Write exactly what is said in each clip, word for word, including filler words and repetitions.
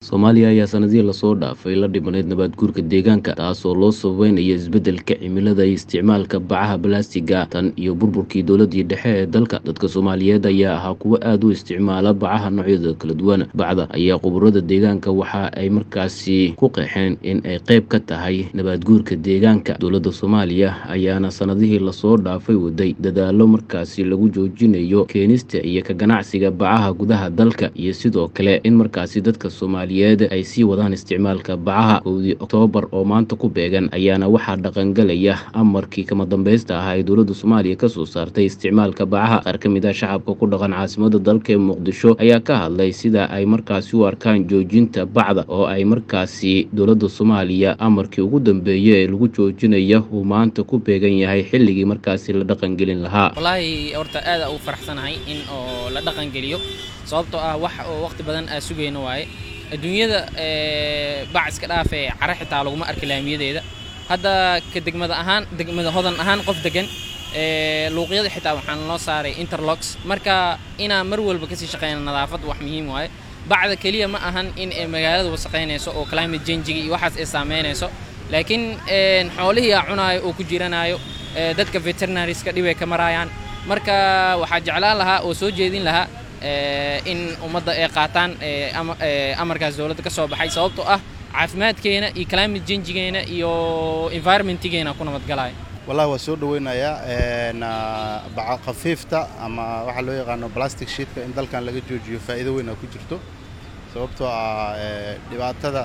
Soomaaliya ayaa sanadihii la soo dhaafay la dhimaneyd nabaad guurka deegaanka taasoo loo sababeynayo isbeddelka cimilada iyo isticmaalka bacaha balaastigga tan iyo burburkii dowladii dhexe ee dalka. Dadka Soomaaliyeed ayaa ahaa kuwo aad u isticmaala bacaha noocyada kala duwan. Bacda ayaa khubarada deegaanka waxa ay markaasi ku qeexeen in ay qayb ka tahay nabaad guurka deegaanka. Dowladda Soomaaliya ayaana sanadihii la soo dhaafay waday dadaallo markaasi lagu joojinayo keenista iyo ka ganacsiga bacaha gudaha dalka iyo sidoo kale in markaasi dadka Soomaaliyeed ay sii wadaan isticmaalka bacaha. kowdii Oktoobar oo maanta ku beegan ayaana waxaa dhaqangalaya amarkii kama dambaysta ah ay dowladda Soomaaliya ka soo saartay isticmaalka bacaha. Qaar ka mid ah shacabka ku dhaqan caasimadda dalka ee Muqdisho ayaa ka hadlay sida ay markaasi u arkaan joojinta bacda oo ay markaasi dowladda Soomaaliya amarkii ugu dambeeyay ee lagu joojinayo uu maanta ku beegan yahay xilligii markaasi la dhaqangelin lahaa. Wallahi horta aad u faraxsanahay in oo la dhaqangeliyo sababtoo ah wax oo waqti badan aan sugayno waaye. adduunyada ee bac iska dhaafay cara xitaa laguma arki laamiyadeeda. Hadda ka degmada ahaan degmada hodan ahaan qof degan ee luuqyada xitaa waxaan loo saaray interlocks marka inaan mar walba ka sii shaqeeyno nadaafad wax muhiim waaye. bacda kaliya ma ahan in ay magaalada wasaqeynayso oo climate change iyo waxaas ay saameynayso laakiin ee xoolihii cunaayo oo ku jiranayo dadka veterinarians ka dhibay ka marayaan. marka waxa jeclaan lahaa oo soo jeedin lahaa in ummadda ay qaataan amarkaas dawladda ka soo baxay sababtoo ah caafimaadkeena iyo climate change-geena iyo environment-geena ku nabad galay. wallahi waa soo dhaweynayaa een baca khafiifta ama waxa loo yaqaan plastic sheet in dalkan laga joojiyo faa'iido weyn ku jirto sababtoo ah dhibaatada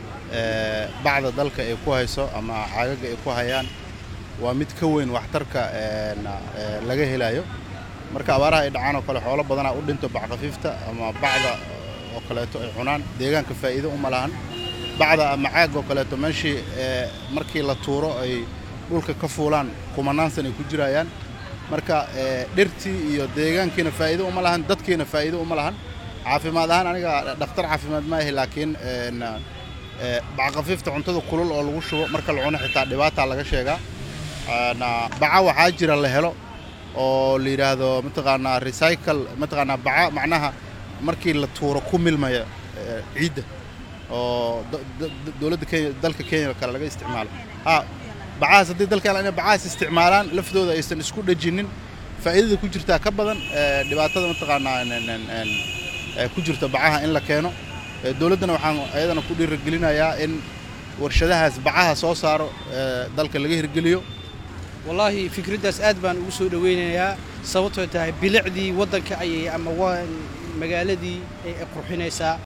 ee bacda dalka ay ku hayso ama caagaga ay ku hayaan waa mid ka weyn waxtarka ee laga helayo. marka abaaraha ay dhacaan oo kale xoolo badan u dhinto bac khafiifta ama bacda oo kale ay cunaan deegaanka faa'iido uma lahan. bacda ama caag oo kale meeshii markii la tuuro ay dhulka ka fuulaan kumanaan sano ku jirayaan. marka dhirtii iyo deegaankiina faa'iido uma lahan dadkiina faa'iido uma lahan. caafimaad ahaan aniga dhakhtar caafimaad ma ahi laakiin bac khafiifta cuntada kulul oo lagu shubo marka la cuno xitaa dhibaato laga sheegaa. baca waxaa jira la helo oo la yiraahdo mataqaana recycle mataqaana baca macnaha markii la tuuro ku milmaya ciidda oo dawladda Kenya dalka Kenya kale laga isticmaalo. ha bacaas hadii dalka ay bacaas isticmaalaan laftooda aysan isku dhajinin faa'iidada ku jirta ka badan dhibaatada mataqaana ee ku jirta bacaha in la keeno. dawladdana waxaan ayadana ku dhiirigelinayaa in warshadahaas bacaha soo saaro dalka laga hirgeliyo. wallahi fikradaas aad baan ugu soo dhaweynayaa sababtoo tahay bilicdii wadanka ayay ama magaaladii ay qurxinaysaa.